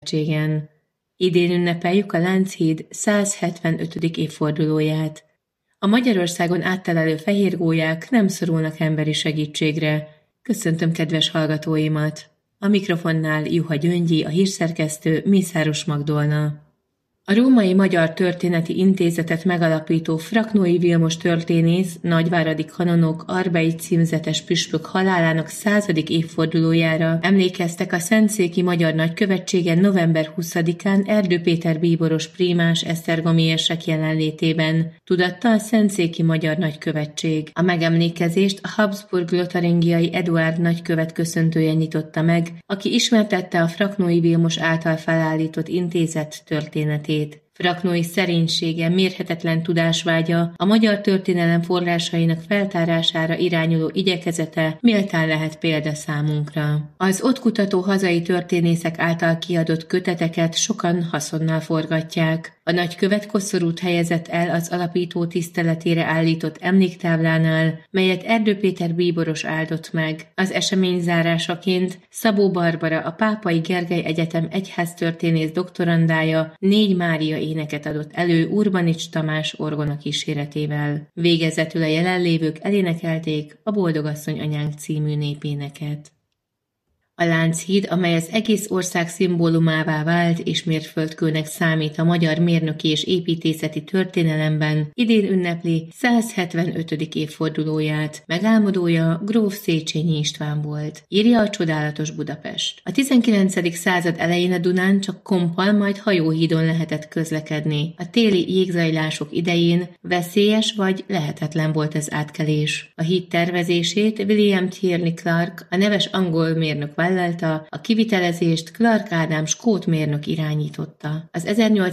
követségen. Idén ünnepeljük a Lánchíd 175. évfordulóját. A Magyarországon áttelelő fehérgólyák nem szorulnak emberi segítségre. Köszöntöm kedves hallgatóimat! A mikrofonnál Juha Gyöngyi, a hírszerkesztő, Mészáros Magdolna. A Római Magyar Történeti Intézetet megalapító Fraknói Vilmos történész, nagyváradi kanonok, Arbei címzetes püspök halálának 100. évfordulójára emlékeztek a Szentszéki Magyar Nagykövetségen november 20-án Erdő Péter bíboros prímás esztergomi érsek jelenlétében, tudatta a Szentszéki Magyar Nagykövetség. A megemlékezést a Habsburg-lotaringiai Eduárd nagykövet köszöntője nyitotta meg, aki ismertette a Fraknói Vilmos által felállított intézet történetét. Fraknói szerénysége, mérhetetlen tudásvágya, a magyar történelem forrásainak feltárására irányuló igyekezete méltán lehet példa számunkra. Az ott kutató hazai történészek által kiadott köteteket sokan haszonnal forgatják. A nagykövet koszorút helyezett el az alapító tiszteletére állított emléktáblánál, melyet Erdő Péter bíboros áldott meg. Az esemény zárásaként Szabó Barbara, a Pápai Gergely Egyetem egyháztörténész doktorandája 4 Mária éneket adott elő Urbanics Tamás orgona kíséretével. Végezetül a jelenlévők elénekelték a Boldogasszony anyánk című népéneket. A Lánchíd, amely az egész ország szimbólumává vált és mérföldkőnek számít a magyar mérnöki és építészeti történelemben, idén ünnepli 175. évfordulóját. Megálmodója gróf Széchenyi István volt, írja a Csodálatos Budapest. A 19. század elején a Dunán csak kompal, majd hajóhídon lehetett közlekedni. A téli jégzajlások idején veszélyes vagy lehetetlen volt az átkelés. A híd tervezését William Tierney Clark, a neves angol mérnök vállalta, a kivitelezést Clark Ádám skót mérnök irányította. Az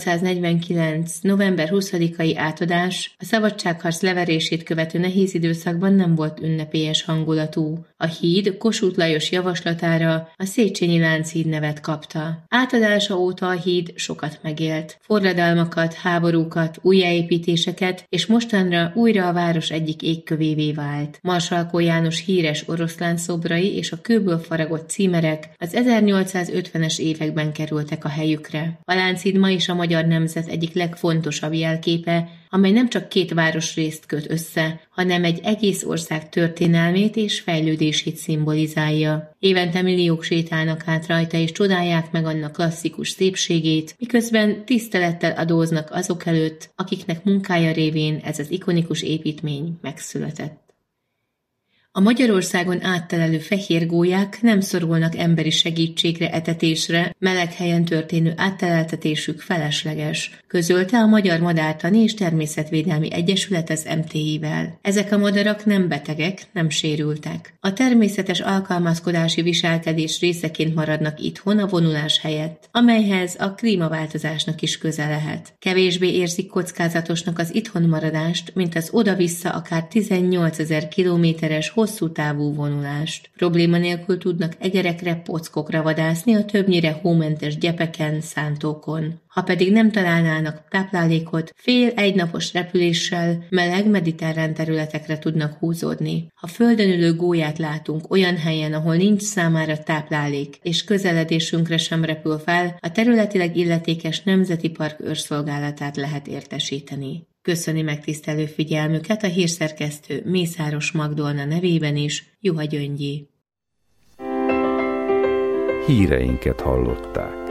1849. november 20-ai átadás a szabadságharc leverését követő nehéz időszakban nem volt ünnepélyes hangulatú. A híd Kossuth Lajos javaslatára a Széchenyi Lánchíd nevet kapta. Átadása óta a híd sokat megélt. Forradalmakat, háborúkat, újjáépítéseket, és mostanra újra a város egyik égkövévé vált. Marsalkó János híres oroszlán szobrai és a kőből faragott címerek az 1850-es években kerültek a helyükre. A Lánchíd ma is a magyar nemzet egyik legfontosabb jelképe, amely nem csak 2 városrészt köt össze, hanem egy egész ország történelmét és fejlődését szimbolizálja. Évente milliók sétálnak át rajta és csodálják meg annak klasszikus szépségét, miközben tisztelettel adóznak azok előtt, akiknek munkája révén ez az ikonikus építmény megszületett. A Magyarországon áttelelő fehérgólyák nem szorulnak emberi segítségre, etetésre, meleg helyen történő átteleltetésük felesleges, közölte a Magyar Madártani és Természetvédelmi Egyesület az MTI-vel. Ezek a madarak nem betegek, nem sérültek. A természetes alkalmazkodási viselkedés részeként maradnak itthon a vonulás helyett, amelyhez a klímaváltozásnak is köze lehet. Kevésbé érzik kockázatosnak az itthon maradást, mint az oda-vissza akár 18 000 kilométeres hosszú távú vonulást. Probléma nélkül tudnak egerekre, pockokra vadászni a többnyire hómentes gyepeken, szántókon. Ha pedig nem találnának táplálékot, fél-egynapos repüléssel meleg mediterrán területekre tudnak húzódni. Ha földön ülő gólyát látunk olyan helyen, ahol nincs számára táplálék, és közeledésünkre sem repül fel, a területileg illetékes Nemzeti Park őrszolgálatát lehet értesíteni. Köszöni megtisztelő figyelmüket a hírszerkesztő Mészáros Magdolna nevében is, Juha Gyöngyi. Híreinket hallották.